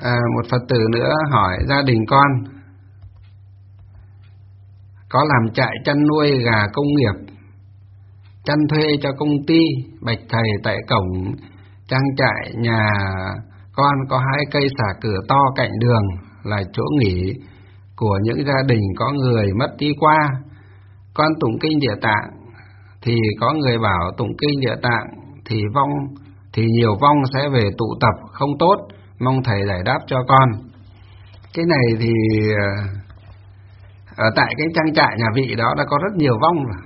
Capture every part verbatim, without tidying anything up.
À, một Phật tử nữa hỏi gia đình con có làm trại chăn nuôi gà công nghiệp, chăn thuê cho công ty. Bạch thầy, tại cổng trang trại nhà con có hai cây xả cửa to cạnh đường, là chỗ nghỉ của những gia đình có người mất đi qua. Con tụng kinh Địa Tạng thì có người bảo tụng kinh Địa Tạng thì vong thì nhiều vong sẽ về tụ tập không tốt, mong thầy giải đáp cho con. Cái này thì ở tại cái trang trại nhà vị đó đã có rất nhiều vong rồi.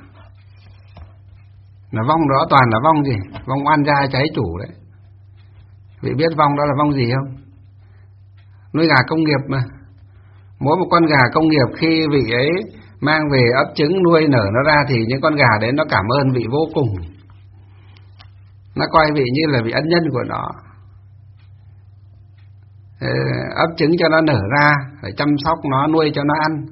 Là vong đó toàn là vong gì? Vong oan gia cháy chủ đấy. Vị biết vong đó là vong gì không? Nuôi gà công nghiệp mà. Mỗi một con gà công nghiệp khi vị ấy mang về ấp trứng nuôi nở nó ra thì những con gà đấy nó cảm ơn vị vô cùng. Nó coi vị như là vị ân nhân của nó. Ấp trứng cho nó nở ra, phải chăm sóc nó, nuôi cho nó ăn,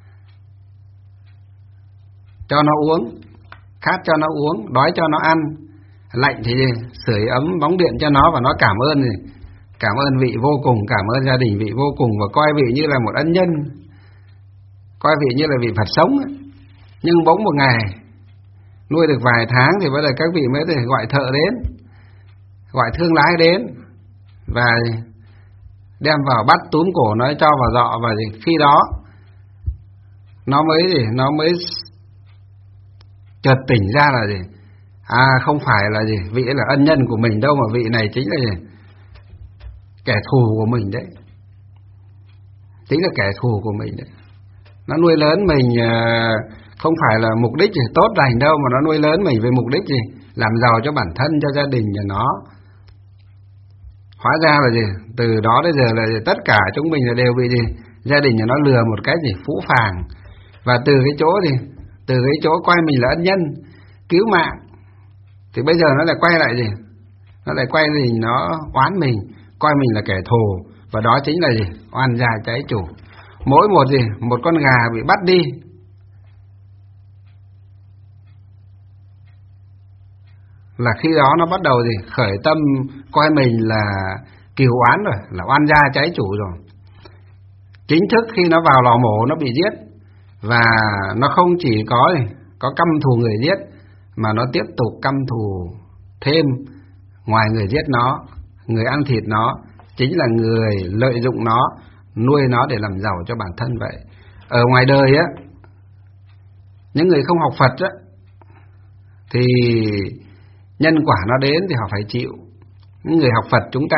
cho nó uống, khát cho nó uống, đói cho nó ăn, lạnh thì sưởi ấm bóng điện cho nó, và nó cảm ơn gì? Cảm ơn vị vô cùng, cảm ơn gia đình vị vô cùng, và coi vị như là một ân nhân, coi vị như là vị Phật sống. Nhưng bỗng một ngày nuôi được vài tháng thì bắt đầu các vị mới gọi thợ đến, gọi thương lái đến và đem vào bắt túm cổ nó, cho vào dọ, và khi đó nó mới gì nó mới chợt tỉnh ra là gì à không phải là gì vị ấy là ân nhân của mình đâu, mà vị này chính là gì kẻ thù của mình đấy, chính là kẻ thù của mình đấy. Nó nuôi lớn mình không phải là mục đích gì tốt lành đâu, mà nó nuôi lớn mình với mục đích gì làm giàu cho bản thân, cho gia đình nhà nó. Hóa ra là gì từ đó đến giờ là gì? Tất cả chúng mình là đều bị gì gia đình nhà nó lừa một cái gì phũ phàng, và từ cái chỗ gì từ cái chỗ coi mình là ân nhân cứu mạng thì bây giờ nó lại quay lại gì nó lại quay gì nó oán mình, coi mình là kẻ thù, và đó chính là gì oan gia trái chủ. Mỗi một gì một con gà bị bắt đi là khi đó nó bắt đầu gì khởi tâm coi mình là cừu oán rồi, là oan gia trái chủ rồi. Chính thức khi nó vào lò mổ nó bị giết, và nó không chỉ có có căm thù người giết, mà nó tiếp tục căm thù thêm, ngoài người giết nó, người ăn thịt nó chính là người lợi dụng nó, nuôi nó để làm giàu cho bản thân vậy. Ở ngoài đời á, những người không học Phật á thì nhân quả nó đến thì họ phải chịu. Những người học Phật chúng ta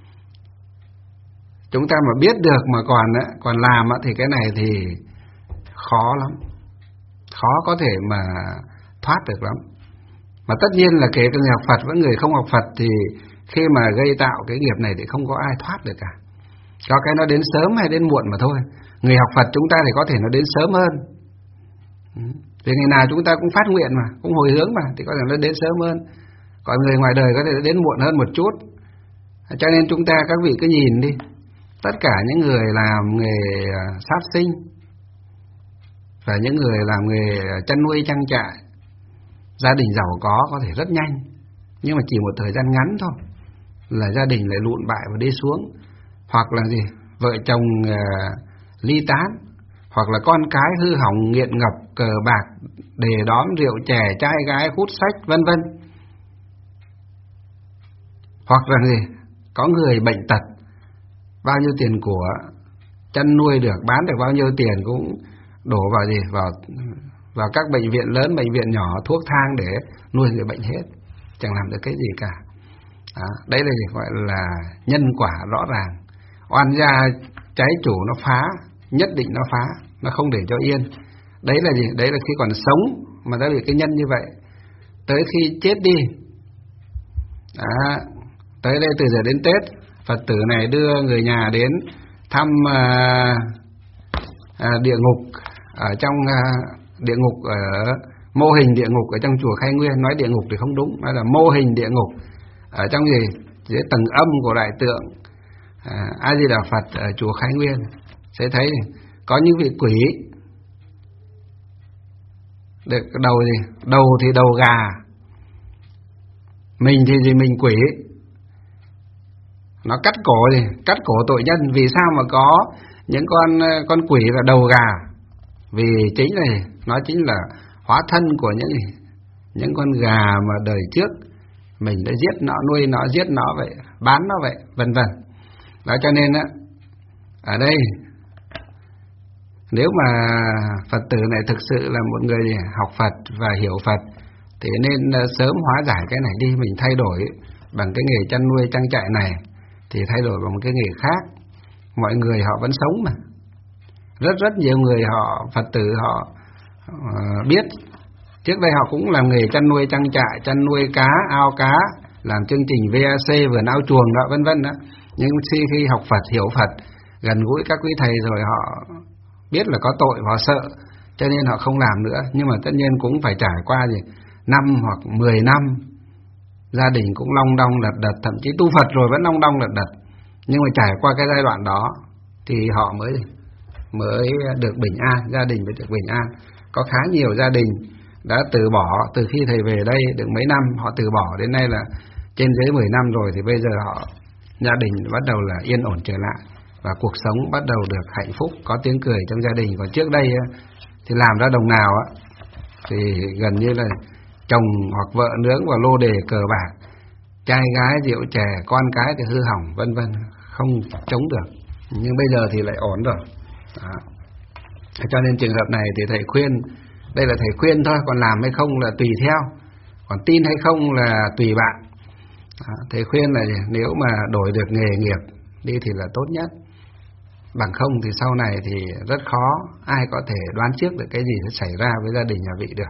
chúng ta mà biết được mà còn á, còn làm á, thì cái này thì khó lắm, khó có thể mà thoát được lắm. Mà tất nhiên là kể cả người học Phật với người không học Phật thì khi mà gây tạo cái nghiệp này thì không có ai thoát được cả. Có cái nó đến sớm hay đến muộn mà thôi. Người học Phật chúng ta thì có thể nó đến sớm hơn, vì ngày nào chúng ta cũng phát nguyện mà, cũng hồi hướng mà, thì có thể nó đến sớm hơn. Còn người ngoài đời có thể đến muộn hơn một chút. Cho nên chúng ta các vị cứ nhìn đi, tất cả những người làm nghề sát sinh và những người làm nghề chăn nuôi trang trại, gia đình giàu có có thể rất nhanh, nhưng mà chỉ một thời gian ngắn thôi là gia đình lại lụn bại và đi xuống. Hoặc là gì vợ chồng uh, ly tán, hoặc là con cái hư hỏng nghiện ngập cờ bạc, đề đóm rượu chè, trai gái, hút sách, vân vân. Hoặc là gì có người bệnh tật, bao nhiêu tiền của chăn nuôi được, bán được bao nhiêu tiền cũng đổ vào gì vào vào các bệnh viện lớn, bệnh viện nhỏ, thuốc thang để nuôi người bệnh hết, chẳng làm được cái gì cả. Đó, đấy là gì gọi là nhân quả rõ ràng. Oan gia trái chủ nó phá, nhất định nó phá, nó không để cho yên. Đấy là gì? Đấy là khi còn sống mà đã bị cái nhân như vậy. Tới khi chết đi, đó, tới đây từ giờ đến Tết, Phật tử này đưa người nhà đến thăm à, à, địa ngục ở trong à, địa ngục ở mô hình địa ngục ở trong chùa Khai Nguyên. Nói địa ngục thì không đúng, nói là mô hình địa ngục ở trong gì dưới tầng âm của đại tượng à, A Di Đà Phật ở chùa Khai Nguyên. Sẽ thấy có những vị quỷ được đầu gì đầu thì đầu gà, mình thì gì mình quỷ, nó cắt cổ gì, cắt cổ tội nhân. Vì sao mà có những con con quỷ là đầu gà? Vì chính này nó chính là hóa thân của những những con gà mà đời trước mình đã giết nó, nuôi nó, giết nó vậy, bán nó vậy, vân vân. Đó cho nên á, ở đây nếu mà Phật tử này thực sự là một người học Phật và hiểu Phật thì nên sớm hóa giải cái này đi. Mình thay đổi bằng cái nghề chăn nuôi trang trại này thì thay đổi bằng một cái nghề khác. Mọi người họ vẫn sống mà. Rất rất nhiều người họ Phật tử họ uh, biết. Trước đây họ cũng làm nghề chăn nuôi trang trại, chăn nuôi cá, ao cá, làm chương trình vê a xê, vườn ao chuồng đó, vân vân đó. Nhưng khi khi học Phật, hiểu Phật, gần gũi các quý thầy rồi họ biết là có tội, họ sợ, cho nên họ không làm nữa. Nhưng mà tất nhiên cũng phải trải qua gì năm hoặc mười năm, gia đình cũng long đong lật đật, thậm chí tu Phật rồi vẫn long đong lật đật. Nhưng mà trải qua cái giai đoạn đó thì họ mới mới được bình an, gia đình mới được bình an. Có khá nhiều gia đình đã từ bỏ từ khi thầy về đây được mấy năm, họ từ bỏ đến nay là trên dưới mười năm rồi, thì bây giờ họ gia đình bắt đầu là yên ổn trở lại và cuộc sống bắt đầu được hạnh phúc, có tiếng cười trong gia đình. Còn trước đây thì làm ra đồng nào á thì gần như là chồng hoặc vợ nướng vào lô đề cờ bạc, trai gái rượu chè, con cái thì hư hỏng vân vân, không chống được. Nhưng bây giờ thì lại ổn rồi. Đó. Cho nên trường hợp này thì thầy khuyên, đây là thầy khuyên thôi, còn làm hay không là tùy theo, còn tin hay không là tùy bạn. Đó. Thầy khuyên là nếu mà đổi được nghề nghiệp đi thì là tốt nhất, bằng không thì sau này thì rất khó ai có thể đoán trước được cái gì sẽ xảy ra với gia đình nhà vị được.